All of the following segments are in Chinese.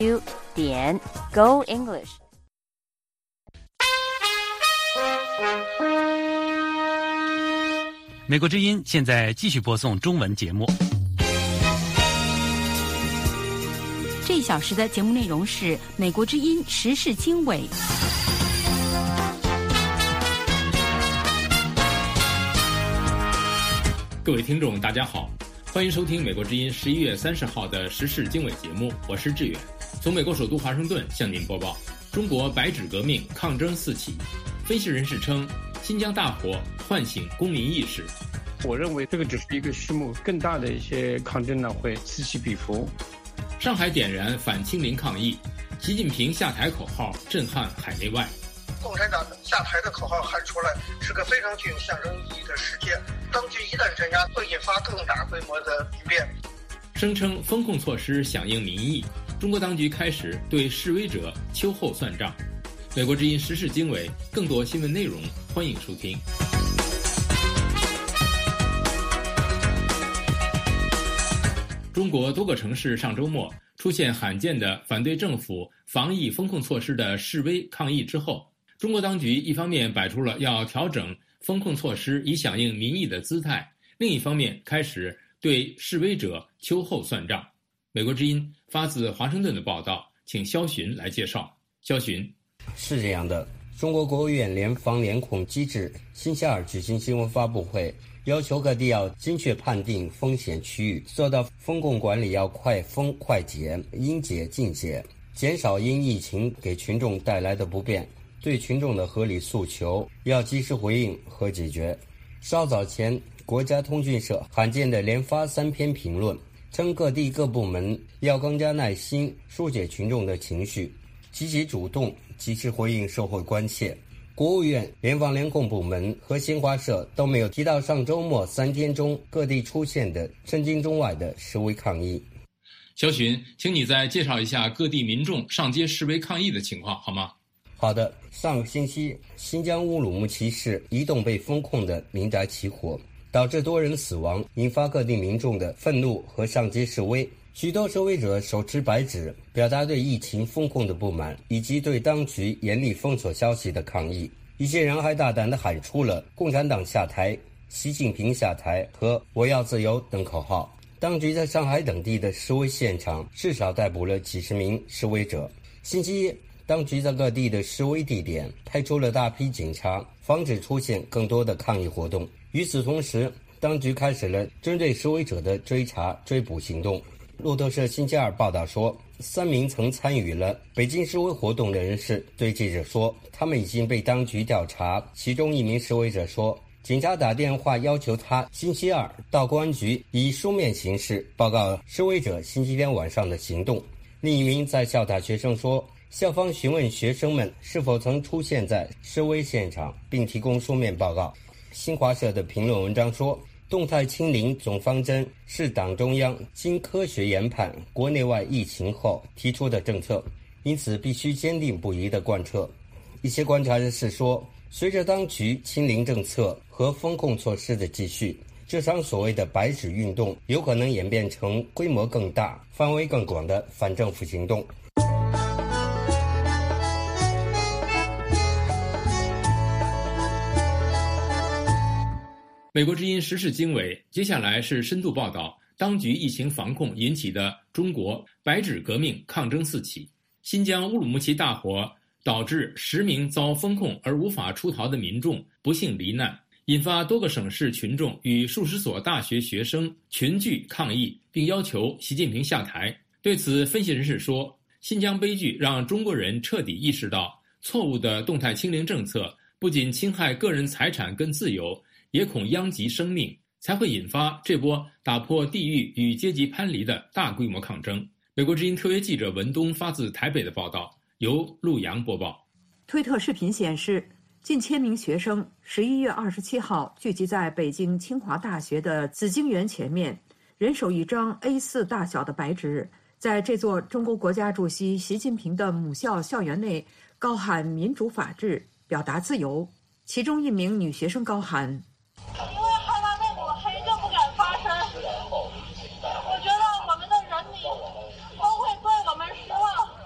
Go English。 美国之音现在继续播送中文节目。 这一小时的节目内容是美国之音时事经纬。 各位听众大家好，欢迎收听美国之音11月30号的时事经纬节目，我是志远，从美国首都华盛顿向您播报。中国白纸革命抗争四起，分析人士称新疆大火唤醒公民意识。 我认为这个只是一个序幕，更大的一些抗争呢会此起彼伏。 上海点燃反清零抗议，习近平下台口号震撼海内外。 共产党下台的口号喊出来是个非常具有象征意义的事件，当局一旦镇压会引发更大规模的民变。 声称风控措施响应民意，中国当局开始对示威者秋后算账。美国之音时事经纬，更多新闻内容欢迎收听。中国多个城市上周末出现罕见的反对政府防疫风控措施的示威抗议之后，中国当局一方面摆出了要调整风控措施以响应民意的姿态，另一方面开始对示威者秋后算账。美国之音发自华盛顿的报道，请肖寻来介绍。肖寻： 是这样的，中国国务院联防联控机制星期二举行新闻发布会，要求各地要精确判定风险区域，做到风控管理要快封快解，应解尽解，减少因疫情给群众带来的不便，对群众的合理诉求要及时回应和解决。稍早前，国家通讯社罕见地连发3篇评论，称各地各部门要更加耐心疏解群众的情绪，积极主动及时回应社会关切。国务院联防联控部门和新华社都没有提到上周末3天中各地出现的震惊中外的示威抗议。 肖寻，请你再介绍一下各地民众上街示威抗议的情况好吗？ 好的，上个星期，新疆乌鲁木齐市一栋被封控的民宅起火，导致多人死亡，引发各地民众的愤怒和上街示威。许多示威者手持白纸，表达对疫情封控的不满，以及对当局严厉封锁消息的抗议。一些人还大胆地喊出了“共产党下台”、“习近平下台”和“我要自由”等口号。当局在上海等地的示威现场至少逮捕了几十名示威者。星期一，当局在各地的示威地点派出了大批警察，防止出现更多的抗议活动。与此同时，当局开始了针对示威者的追查追捕行动。路透社星期二报道说，3名曾参与了北京示威活动的人士对记者说，他们已经被当局调查。其中一名示威者说，警察打电话要求他星期二到公安局以书面形式报告示威者星期天晚上的行动。另一名在校大学生说，校方询问学生们是否曾出现在示威现场，并提供书面报告。新华社的评论文章说，动态清零总方针是党中央经科学研判国内外疫情后提出的政策，因此必须坚定不移地贯彻。一些观察人士说，随着当局清零政策和风控措施的继续，这场所谓的白纸运动有可能演变成规模更大、范围更广的反政府行动。 美国之音时事经纬，接下来是深度报道当局疫情防控引起的中国白纸革命抗争四起。新疆乌鲁木齐大火导致10名遭封控而无法出逃的民众不幸罹难，引发多个省市群众与数十所大学学生群聚抗议，并要求习近平下台。对此，分析人士说，新疆悲剧让中国人彻底意识到，错误的动态清零政策不仅侵害个人财产跟自由，也恐殃及生命，才会引发这波打破地域与阶级藩篱的大规模抗争。美国之音特约记者文东发自台北的报道，由陆洋播报。 推特视频显示，近1000名学生11月27号聚集在北京清华大学的紫荆园前面，人手一张 A4 大小的白纸，在这座中国国家主席习近平的母校校园内高喊民主法治，表达自由。其中一名女学生高喊， 因为害怕那股黑就不敢发声，我觉得我们的人民都会对我们失望。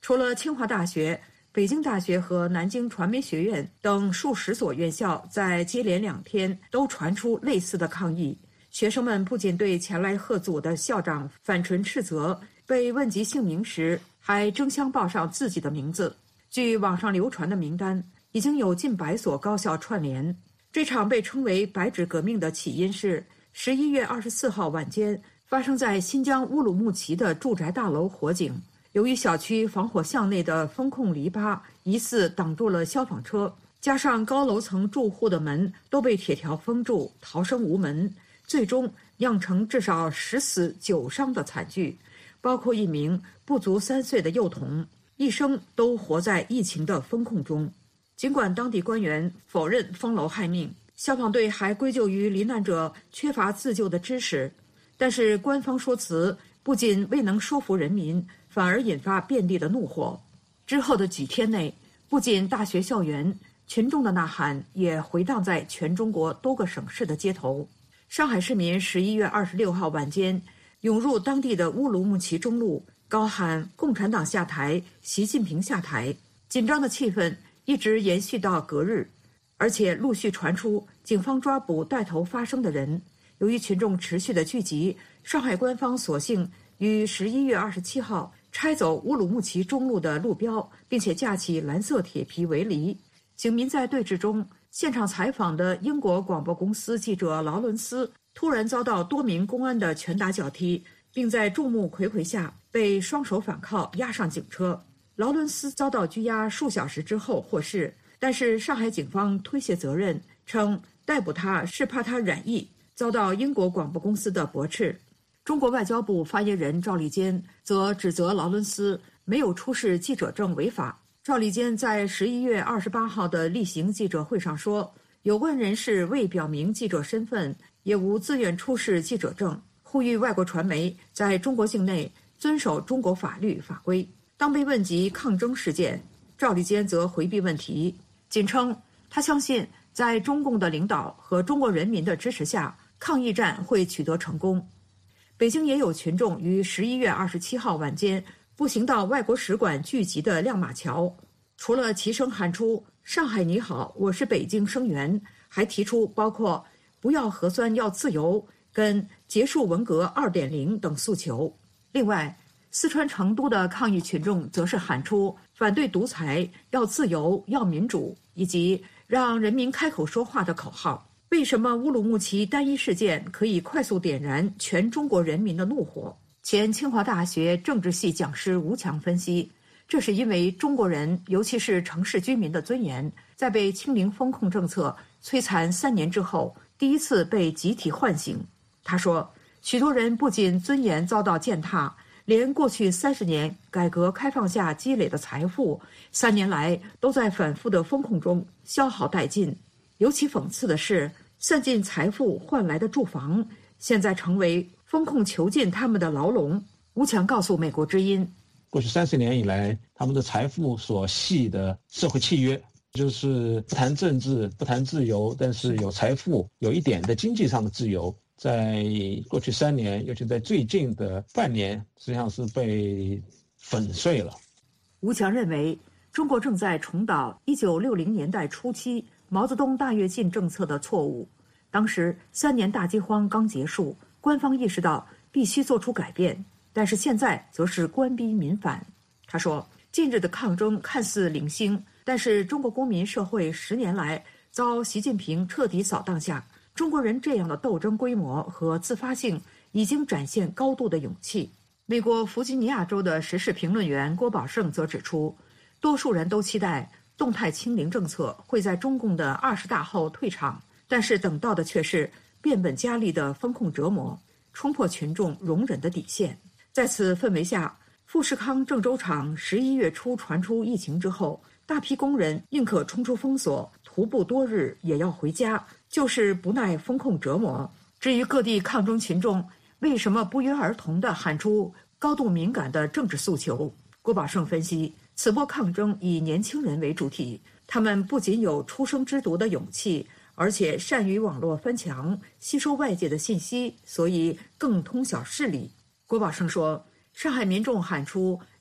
除了清华大学、北京大学和南京传媒学院等数十所院校在接连2天都传出类似的抗议。学生们不仅对前来贺祖的校长反唇斥责，被问及姓名时还争相报上自己的名字。据网上流传的名单，已经有近100所高校串联。这场被称为白纸革命的起因是11月24号晚间发生在新疆乌鲁木齐的住宅大楼火警。由于小区防火巷内的风控篱笆疑似挡住了消防车，加上高楼层住户的门都被铁条封住，逃生无门，最终酿成至少10死9伤的惨剧，包括1名不足3岁的幼童，一生都活在疫情的封控中。尽管当地官员否认封楼害命，消防队还归咎于罹难者缺乏自救的知识，但是官方说辞不仅未能说服人民，反而引发遍地的怒火。之后的几天内，不仅大学校园，群众的呐喊也回荡在全中国多个省市的街头。上海市民11月26号晚间涌入当地的乌鲁木齐中路，高喊共产党下台，习近平下台。紧张的气氛一直延续到隔日，而且陆续传出警方抓捕带头发声的人。由于群众持续的聚集，上海官方索性于11月27号拆走乌鲁木齐中路的路标，并且架起蓝色铁皮围篱。警民在对峙中，现场采访的英国广播公司记者劳伦斯突然遭到多名公安的拳打脚踢，并在众目睽睽下被双手反铐押上警车。劳伦斯遭到拘押数小时之后获释，但是上海警方推卸责任，称逮捕他是怕他染疫，遭到英国广播公司的驳斥。中国外交部发言人赵立坚则指责劳伦斯没有出示记者证违法。赵立坚在11月28号的例行记者会上说，有关人士未表明记者身份，也无自愿出示记者证，呼吁外国传媒在中国境内遵守中国法律法规。当被问及抗争事件，赵立坚则回避问题，仅称他相信在中共的领导和中国人民的支持下，抗疫战会取得成功。北京也有群众于11月27号晚间步行到外国使馆聚集的亮马桥，除了齐声喊出上海你好，我是北京声援，还提出包括不要核酸要自由跟结束文革 2.0 等诉求。另外，四川成都的抗议群众则是喊出反对独裁，要自由，要民主，以及让人民开口说话的口号。为什么乌鲁木齐单一事件可以快速点燃全中国人民的怒火？前清华大学政治系讲师吴强分析，这是因为中国人，尤其是城市居民的尊严，在被清零风控政策摧残3年之后，第一次被集体唤醒。他说，许多人不仅尊严遭到践踏，连过去30年改革开放下积累的财富，3年来都在反复的风控中消耗殆尽。尤其讽刺的是，散尽财富换来的住房，现在成为风控囚禁他们的牢笼。吴强告诉美国之音， 过去30年以来，他们的财富所系的社会契约，就是不谈政治，不谈自由，但是有财富，有一点的经济上的自由，在过去3年，尤其在最近的半年，实际上是被粉碎了。 吴强认为，中国正在重蹈1960年代初期毛泽东大跃进政策的错误。当时3年大饥荒刚结束，官方意识到必须做出改变，但是现在则是官逼民反。他说，近日的抗争看似零星，但是中国公民社会10年来遭习近平彻底扫荡下，中国人这样的斗争规模和自发性已经展现高度的勇气。美国弗吉尼亚州的时事评论员郭宝胜则指出，多数人都期待动态清零政策会在中共的20大后退场，但是等到的却是变本加厉的风控折磨，冲破群众容忍的底线。在此氛围下，富士康郑州厂11月初传出疫情之后，大批工人宁可冲出封锁，徒步多日也要回家，就是不耐风控折磨。至于各地抗争群众为什么不约而同地喊出高度敏感的政治诉求，郭宝胜分析，此波抗争以年轻人为主体，他们不仅有初生之犊的勇气，而且善于网络翻墙，吸收外界的信息，所以更通晓事理。郭宝胜说，上海民众喊出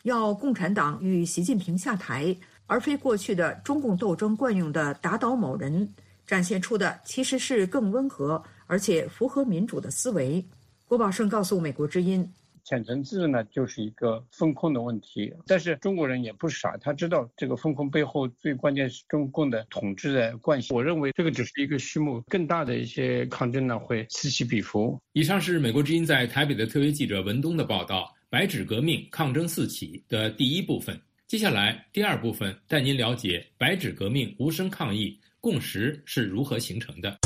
要共产党与习近平下台，而非过去的中共斗争惯用的打倒某人，展现出的其实是更温和而且符合民主的思维。郭宝胜告诉美国之音， 浅层次呢就是一个风控的问题，但是中国人也不傻，他知道这个风控背后最关键是中共的统治的惯性。我认为这个只是一个序幕，更大的一些抗争呢会此起彼伏。 以上是美国之音在台北的特约记者文东的报道，白纸革命抗争四起的第一部分。接下来第二部分带您了解白纸革命无声抗议共识是如何形成的。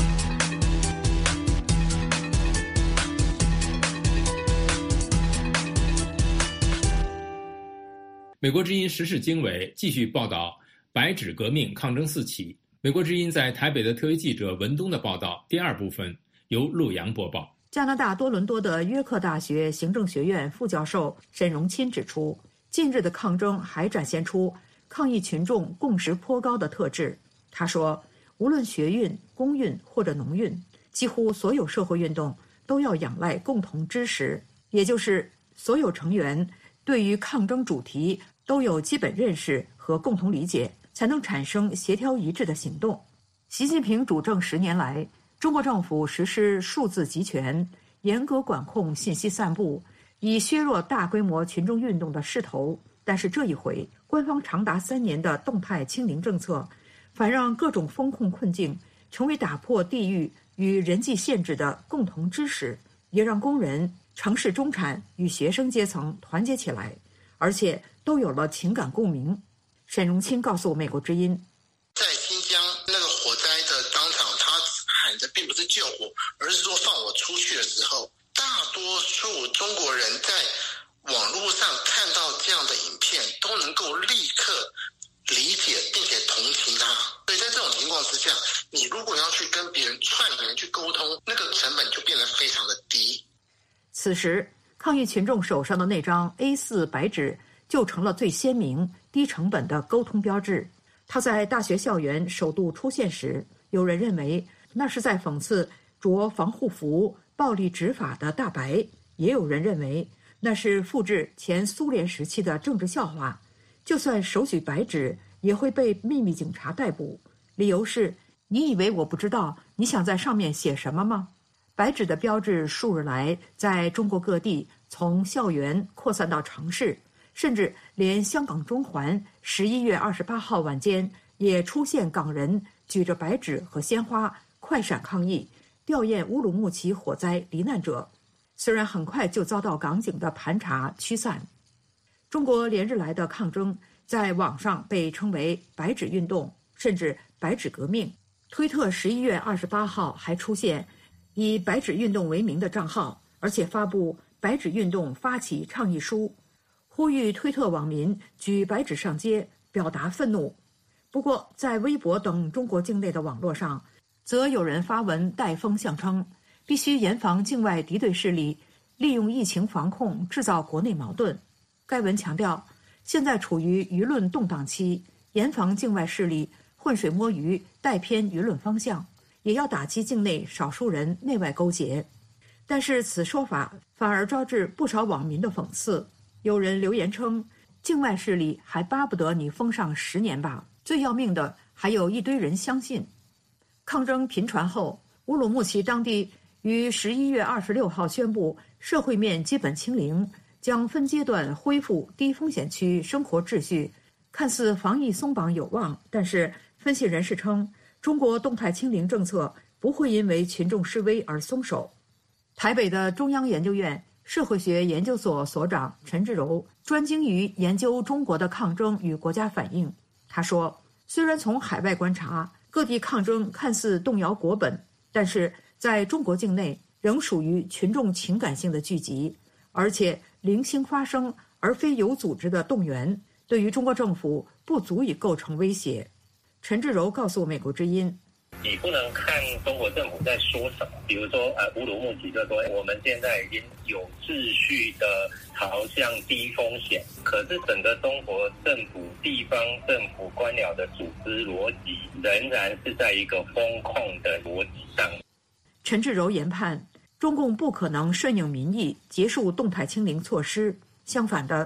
美国之音时事经纬继续报道白纸革命抗争四起。美国之音在台北的特约记者文东的报道第二部分由陆洋播报。 加拿大多伦多的约克大学行政学院副教授沈荣钦指出，近日的抗争还展现出抗议群众共识颇高的特质。他说，无论学运、工运或者农运，几乎所有社会运动都要仰赖共同知识，也就是所有成员对于抗争主题都有基本认识和共同理解，才能产生协调一致的行动。习近平主政10年来，中国政府实施数字集权，严格管控信息散布，以削弱大规模群众运动的势头。但是这一回，官方长达3年的动态清零政策，反让各种风控困境成为打破地域与人际限制的共同知识，也让工人、城市中产与学生阶层团结起来，而且都有了情感共鸣。沈荣钦告诉美国之音， 在新疆那个火灾的当场，他喊的并不是救火，而是说放我出去的时候，大多数中国人在网络上看到这样的影片，都能够立刻理解并且同情他。所以在这种情况之下，你如果要去跟别人串联去沟通，那个成本就变得非常的低。 此时，抗议群众手上的那张 A4 白纸就成了最鲜明、低成本的沟通标志。它在大学校园首度出现时，有人认为那是在讽刺着防护服、暴力执法的大白，也有人认为那是复制前苏联时期的政治笑话。就算手举白纸，也会被秘密警察逮捕。理由是，你以为我不知道你想在上面写什么吗？白纸的标志数日来在中国各地，从校园扩散到城市，甚至连香港中环11月28号晚间也出现港人举着白纸和鲜花快闪抗议，吊唁乌鲁木齐火灾罹难者。虽然很快就遭到港警的盘查驱散。中国连日来的抗争在网上被称为白纸运动，甚至白纸革命。推特11月28号还出现以白纸运动为名的账号，而且发布白纸运动发起倡议书，呼吁推特网民举白纸上街表达愤怒。不过在微博等中国境内的网络上，则有人发文带风向称必须严防境外敌对势力利用疫情防控制造国内矛盾。该文强调，现在处于舆论动荡期，严防境外势力浑水摸鱼带偏舆论方向，也要打击境内少数人内外勾结。但是此说法反而招致不少网民的讽刺。有人留言称，境外势力还巴不得你封上10年吧，最要命的还有一堆人相信。抗争频传后，乌鲁木齐当地于11月26号宣布社会面基本清零，将分阶段恢复低风险区生活秩序。看似防疫松绑有望，但是分析人士称，中国动态清零政策不会因为群众示威而松手。台北的中央研究院社会学研究所所长陈志柔专精于研究中国的抗争与国家反应。他说，虽然从海外观察，各地抗争看似动摇国本，但是在中国境内仍属于群众情感性的聚集，而且零星发生而非有组织的动员，对于中国政府不足以构成威胁。陈志柔告诉美国之音， 你不能看中国政府在说什么，比如说乌鲁木齐就说我们现在已经有秩序的朝向低风险，可是整个中国政府、地方政府官僚的组织逻辑仍然是在一个风控的逻辑上。 陈志柔研判，中共不可能顺应民意结束动态清零措施，相反的，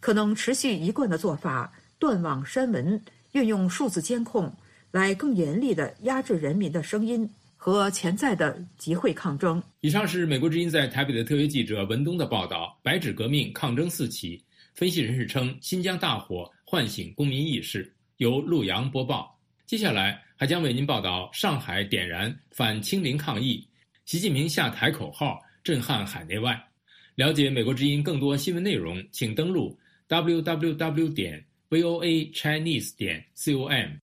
可能持续一贯的做法，断网删文，运用数字监控来更严厉地压制人民的声音和潜在的集会抗争。 以上是美国之音在台北的特约记者文东的报道。白纸革命抗争四起，分析人士称新疆大火唤醒公民意识。由陆洋播报。接下来还将为您报道上海点燃反清零抗议，习近平下台口号震撼海内外。了解美国之音更多新闻内容，请登录 www.voachinese.com。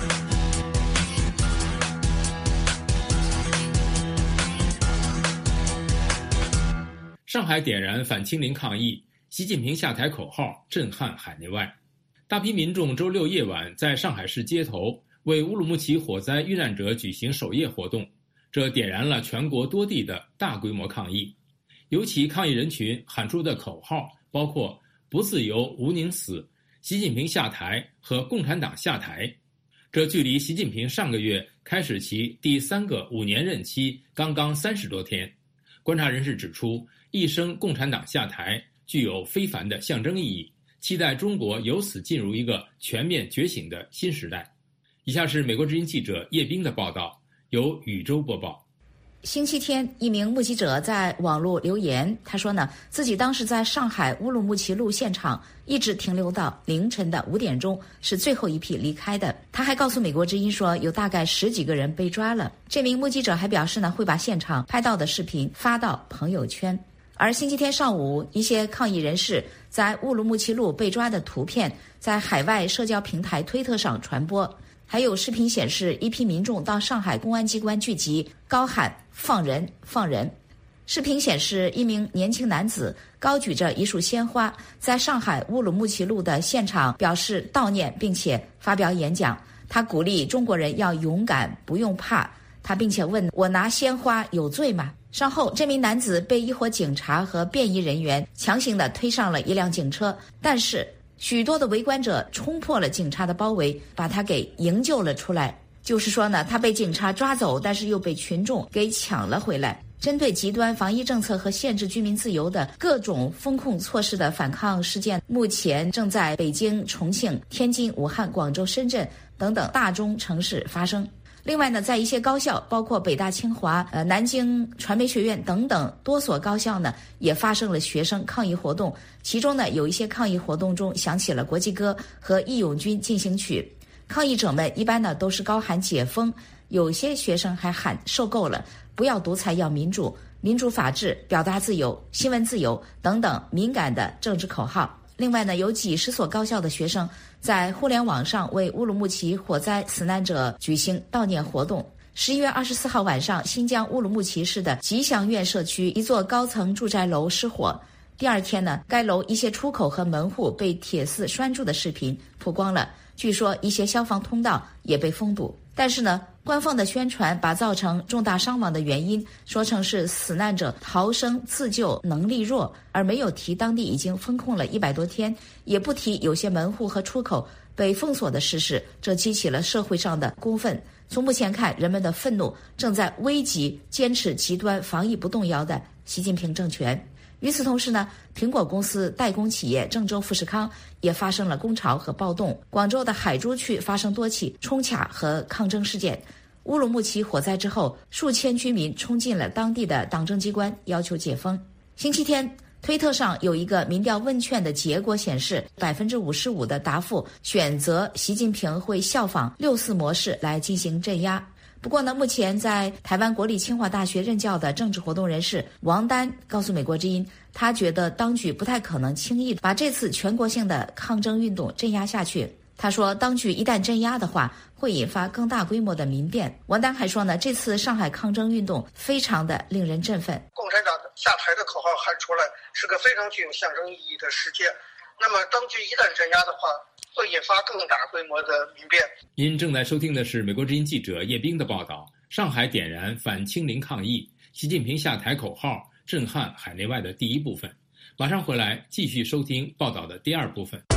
上海点燃反清零抗议，习近平下台口号震撼海内外。大批民众周六夜晚在上海市街头为乌鲁木齐火灾遇难者举行守夜活动，这点燃了全国多地的大规模抗议。尤其抗议人群喊出的口号包括不自由吴宁死、习近平下台和共产党下台。这距离习近平上个月开始其第3个5年任期刚刚30多天。观察人士指出，一声共产党下台具有非凡的象征意义，期待中国由此进入一个全面觉醒的新时代。以下是美国之音记者叶冰的报道，由宇宙播报。 星期天，一名目击者在网络留言，他说呢，自己当时在上海乌鲁木齐路现场，一直停留到凌晨的5点钟，是最后一批离开的。他还告诉美国之音说，有大概10几个人被抓了。这名目击者还表示呢，会把现场拍到的视频发到朋友圈。而星期天上午，一些抗议人士在乌鲁木齐路被抓的图片在海外社交平台推特上传播。还有视频显示，一批民众到上海公安机关聚集，高喊放人放人。视频显示，一名年轻男子高举着一束鲜花，在上海乌鲁木齐路的现场表示悼念，并且发表演讲。他鼓励中国人要勇敢，不用怕。他并且问，我拿鲜花有罪吗？稍后，这名男子被一伙警察和便衣人员强行地推上了一辆警车，但是许多的围观者冲破了警察的包围，把他给营救了出来。就是说呢，他被警察抓走，但是又被群众给抢了回来。针对极端防疫政策和限制居民自由的各种风控措施的反抗事件，目前正在北京、重庆、天津、武汉、广州、深圳等等大中城市发生。另外呢，在一些高校，包括北大、清华、南京传媒学院等等多所高校呢，也发生了学生抗议活动。其中呢，有一些抗议活动中响起了国际歌和义勇军进行曲。抗议者们一般呢都是高喊解封，有些学生还喊受够了，不要独裁，要民主、民主法治、表达自由、新闻自由等等敏感的政治口号。另外呢，有几十所高校的学生在互联网上为乌鲁木齐火灾死难者举行悼念活动。11月24号晚上，新疆乌鲁木齐市的吉祥苑社区一座高层住宅楼失火。第二天呢，该楼一些出口和门户被铁丝拴住的视频曝光了，据说一些消防通道也被封堵。但是呢，官方的宣传把造成重大伤亡的原因说成是死难者逃生自救能力弱，而没有提当地已经封控了100多天，也不提有些门户和出口被封锁的事实，这激起了社会上的公愤。从目前看，人们的愤怒正在危及坚持极端防疫不动摇的习近平政权。与此同时呢，苹果公司代工企业郑州富士康也发生了工潮和暴动。广州的海珠区发生多起冲卡和抗争事件。乌鲁木齐火灾之后，数千居民冲进了当地的党政机关，要求解封。星期天，推特上有一个民调问卷的结果显示，55%的答复选择习近平会效仿6·4模式来进行镇压。不过呢，目前在台湾国立清华大学任教的政治活动人士王丹告诉美国之音，他觉得当局不太可能轻易把这次全国性的抗争运动镇压下去。他说，当局一旦镇压的话，会引发更大规模的民变。王丹还说呢，这次上海抗争运动非常的令人振奋。 共产党下台的口号喊出来，是个非常具有象征意义的事件。那么当局一旦镇压的话，会引发更大规模的民变。 您正在收听的是美国之音记者叶冰的报道。上海点燃反清零抗议，习近平下台口号震撼海内外的第一部分。马上回来继续收听报道的第二部分。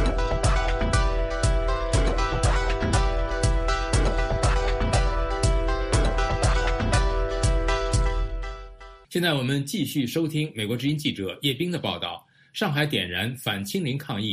现在我们继续收听美国之音记者叶冰的报道。上海点燃反清零抗议，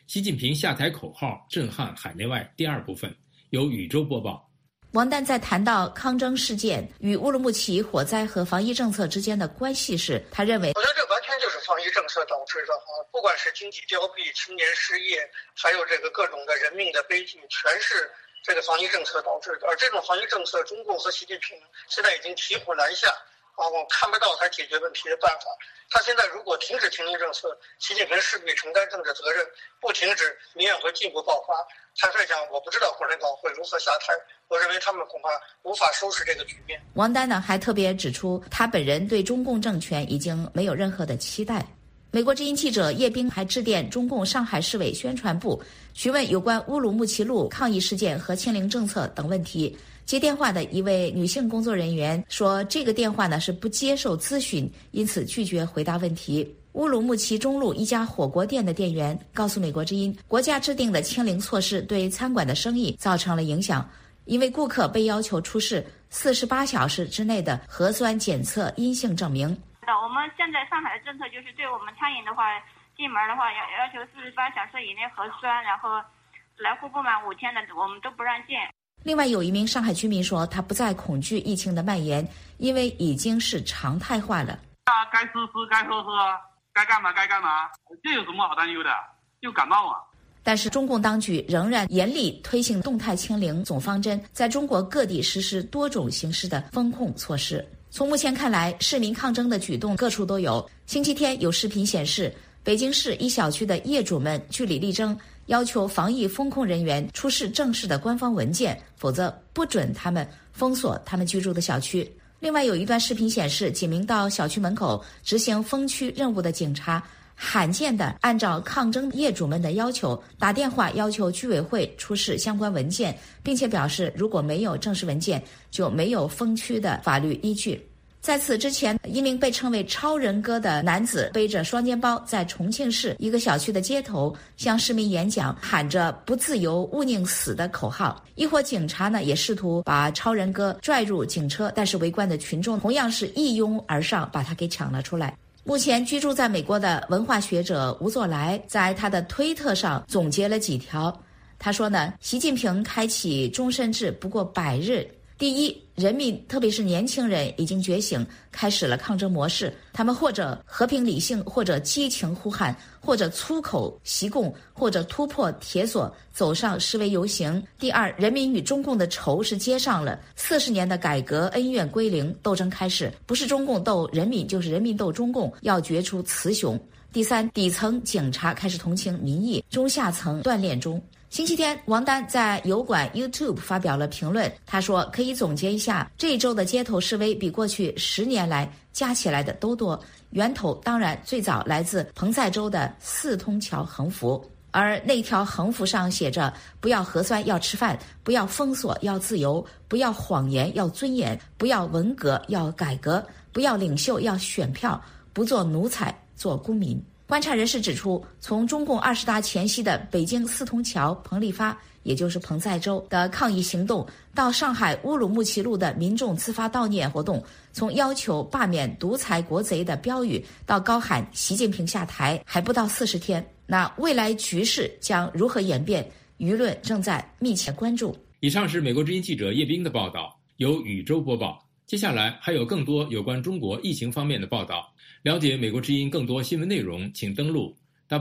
习近平下台口号震撼海内外第二部分，由宇宙播报。 王丹在谈到抗争事件与乌鲁木齐火灾和防疫政策之间的关系时，他认为， 我觉得这完全就是防疫政策导致的不管是经济凋敝、青年失业，还有这个各种的人命的悲剧，全是这个防疫政策导致的。而这种防疫政策，中共和习近平现在已经骑虎难下我看不到他解决问题的办法。他现在如果停止清零政策，习近平势必承担政治责任；不停止，民怨会进一步爆发。坦率讲，我不知道共产党会如何下台。我认为他们恐怕无法收拾这个局面。 王丹呢还特别指出，他本人对中共政权已经没有任何的期待。美国之音记者叶冰还致电中共上海市委宣传部，询问有关乌鲁木齐路抗议事件和清零政策等问题。接电话的一位女性工作人员说，这个电话呢是不接受咨询，因此拒绝回答问题。乌鲁木齐中路一家火锅店的店员告诉美国之音，国家制定的清零措施对餐馆的生意造成了影响，因为顾客被要求出示48小时之内的核酸检测阴性证明。 我们现在上海的政策就是对我们餐饮的话，进门的话要求48小时以内核酸，然后来沪不满5天的我们都不让进。 另外有一名上海居民说，他不再恐惧疫情的蔓延，因为已经是常态化了。 该吃吃，该喝喝，该干嘛该干嘛，这有什么好担忧的？就感冒啊。 但是中共当局仍然严厉推行动态清零总方针，在中国各地实施多种形式的风控措施。从目前看来，市民抗争的举动各处都有。星期天有视频显示，北京市一小区的业主们据理力争，要求防疫风控人员出示正式的官方文件，否则不准他们封锁他们居住的小区。另外有一段视频显示，几名到小区门口执行封区任务的警察罕见地按照抗争业主们的要求打电话要求居委会出示相关文件，并且表示如果没有正式文件就没有封区的法律依据。在此之前，一名被称为超人哥的男子背着双肩包在重庆市一个小区的街头向市民演讲，喊着不自由勿宁死的口号。一伙警察呢也试图把超人哥拽入警车，但是围观的群众同样是一拥而上把他给抢了出来。目前居住在美国的文化学者吴作来在他的推特上总结了几条。他说呢，习近平开启终身制不过100日。第一，人民特别是年轻人已经觉醒，开始了抗争模式，他们或者和平理性，或者激情呼喊，或者粗口袭供，或者突破铁索走上示威游行。第二，人民与中共的仇是接上了，40年的改革恩怨归零，斗争开始，不是中共斗人民，就是人民斗中共，要决出雌雄。第三，底层警察开始同情民意，中下层锻炼中。星期天，王丹在油管 YouTube 发表了评论，他说可以总结一下，这一周的街头示威比过去10年来加起来的都多，源头当然最早来自彭赛州的4通桥横幅，而那条横幅上写着不要核酸要吃饭，不要封锁要自由，不要谎言要尊严，不要文革要改革，不要领袖要选票，不做奴才做公民。观察人士指出，从中共20大前夕的北京4通桥彭立发，也就是彭赛州的抗议行动，到上海乌鲁木齐路的民众自发悼念活动，从要求罢免独裁国贼的标语到高喊习近平下台，还不到40天。那未来局势将如何演变，舆论正在密切关注。 以上是美国之音记者叶冰的报道，由宇宙播报。接下来还有更多有关中国疫情方面的报道。了解美国之音更多新闻内容，请登录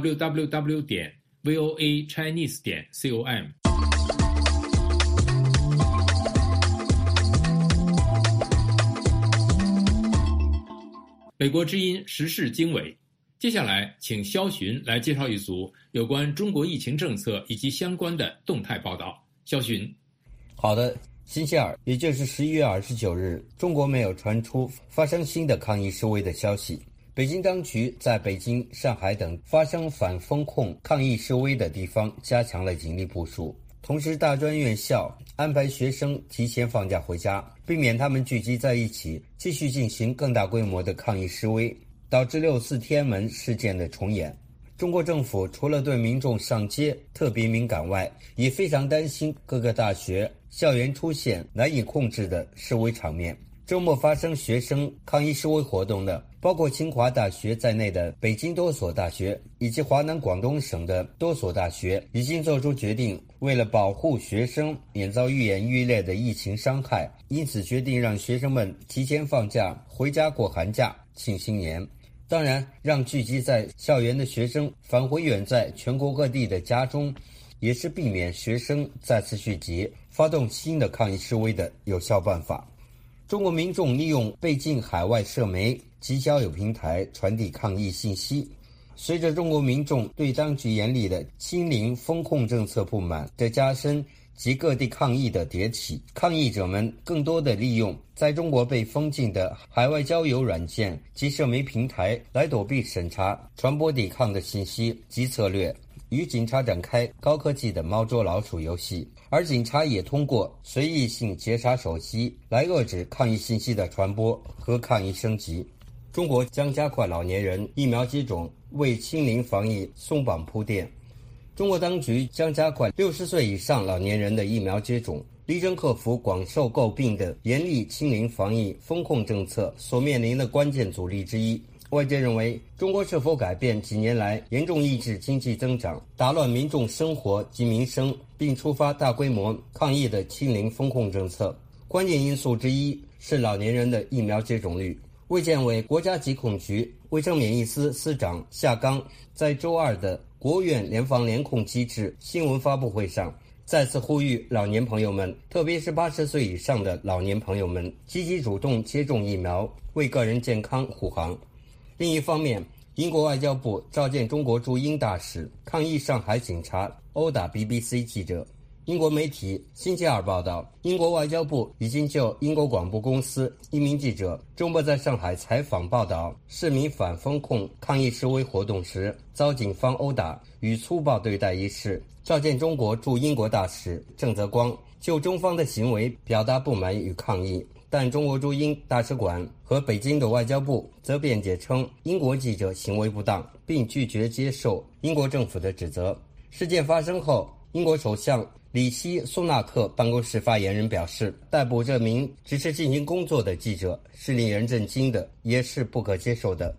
www.voachinese.com。美国之音时事经纬，接下来请肖寻来介绍一组有关中国疫情政策以及相关的动态报道。肖寻， 好的。星期二，也就是11月29日，中国没有传出发生新的抗议示威的消息。北京当局在北京、上海等发生反封控抗议示威的地方加强了警力部署，同时大专院校安排学生提前放假回家，避免他们聚集在一起继续进行更大规模的抗议示威，导致6·4天安门事件的重演。中国政府除了对民众上街特别敏感外，也非常担心各个大学校园出现难以控制的示威场面。 周末发生学生抗议示威活动的，包括清华大学在内的北京多所大学以及华南广东省的多所大学已经做出决定，为了保护学生免遭愈演愈烈的疫情伤害，因此决定让学生们提前放假回家过寒假庆新年。当然，让聚集在校园的学生返回远在全国各地的家中，也是避免学生再次聚集发动新的抗议示威的有效办法。中国民众利用被禁海外社媒及交友平台传递抗议信息。随着中国民众对当局严厉的清零风控政策不满的加深及各地抗议的迭起，抗议者们更多地利用在中国被封禁的海外交友软件及社媒平台来躲避审查、传播抵抗的信息及策略，与警察展开高科技的猫捉老鼠游戏，而警察也通过随意性截查手机来遏制抗议信息的传播和抗议升级。中国将加快老年人疫苗接种，为清零防疫松绑铺垫。中国当局将加快60岁以上老年人的疫苗接种，力争克服广受诟病的严厉清零防疫风控政策所面临的关键阻力之一。外界认为，中国是否改变几年来严重抑制经济增长、打乱民众生活及民生，并触发大规模抗议的清零风控政策，关键因素之一是老年人的疫苗接种率。卫健委国家疾控局卫生免疫司司长夏刚在周二的国务院联防联控机制新闻发布会上再次呼吁老年朋友们，特别是80岁以上的老年朋友们，积极主动接种疫苗，为个人健康护航。另一方面，英国外交部召见中国驻英大使，抗议上海警察殴打 BBC 记者。英国媒体星期二报道，英国外交部已经就英国广播公司一名记者周末在上海采访报道市民反封控抗议示威活动时遭警方殴打与粗暴对待一事，召见中国驻英国大使郑泽光，就中方的行为表达不满与抗议。但中国驻英大使馆和北京的外交部则辩解称英国记者行为不当，并拒绝接受英国政府的指责。事件发生后，英国首相里希·苏纳克办公室发言人表示，逮捕这名只是进行工作的记者是令人震惊的，也是不可接受的。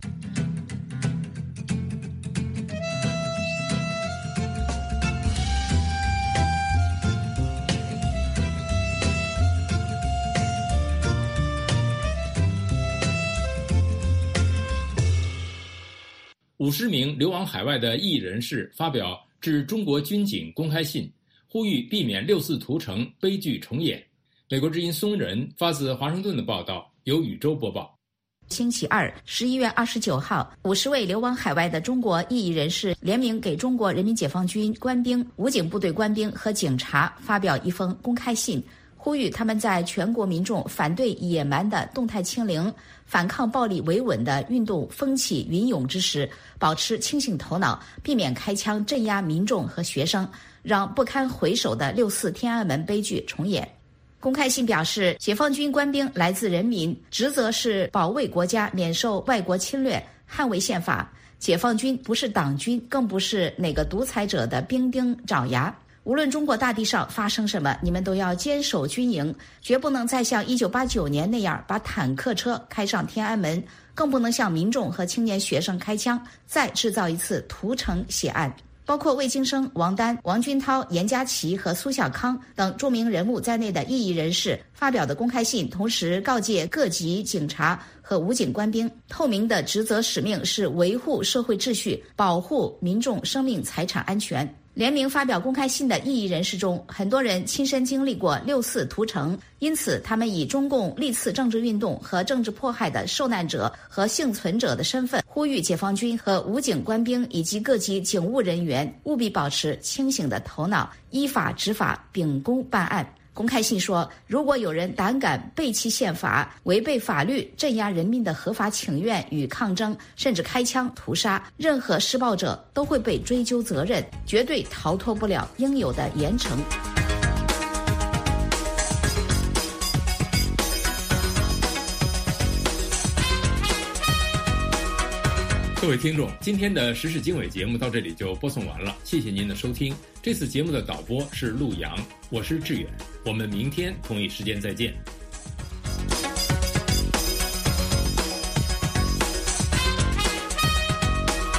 50名流亡海外的异议人士发表致中国军警公开信，呼吁避免6·4屠城悲剧重演。美国之音松仁发自华盛顿的报道，由宇宙播报。 星期二11月29号，50位流亡海外的中国异议人士联名给中国人民解放军官兵、武警部队官兵和警察发表一封公开信，呼吁他们在全国民众反对野蛮的动态清零、反抗暴力维稳的运动风起云涌之时，保持清醒头脑，避免开枪镇压民众和学生，让不堪回首的6·4天安门悲剧重演。公开信表示，解放军官兵来自人民，职责是保卫国家免受外国侵略，捍卫宪法。解放军不是党军，更不是哪个独裁者的兵丁爪牙。无论中国大地上发生什么，你们都要坚守军营，绝不能再像1989年那样把坦克车开上天安门，更不能向民众和青年学生开枪，再制造一次屠城血案。包括魏京生、王丹、王军涛、严家琪和苏小康等著名人物在内的异议人士发表的公开信，同时告诫各级警察和武警官兵，透明的职责使命是维护社会秩序，保护民众生命财产安全。联名发表公开信的异议人士中，很多人亲身经历过6·4屠城，因此他们以中共历次政治运动和政治迫害的受难者和幸存者的身份，呼吁解放军和武警官兵以及各级警务人员务必保持清醒的头脑，依法执法，秉公办案。公开信说，如果有人胆敢背弃宪法，违背法律，镇压人民的合法请愿与抗争，甚至开枪屠杀，任何施暴者都会被追究责任，绝对逃脱不了应有的严惩。 各位听众，今天的时事经纬节目到这里就播送完了，谢谢您的收听。这次节目的导播是陆阳，我是志远，我们明天同一时间再见。